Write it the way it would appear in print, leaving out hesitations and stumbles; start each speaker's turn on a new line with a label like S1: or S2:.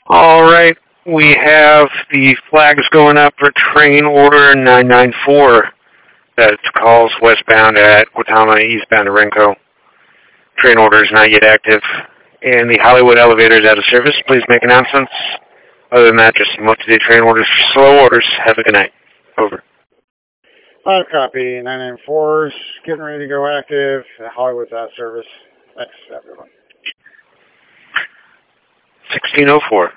S1: All right. We have the flags going up for train order 994 that calls westbound at Guatama, eastbound to Renko. Train order is not yet active. And the Hollywood elevator is out of service. Please make announcements. Other than that, just some up-to-date train orders for slow orders. Have a good night. Over.
S2: Copy. 994 is getting ready to go active. Hollywood's out of service. Thanks, everyone.
S1: 1604.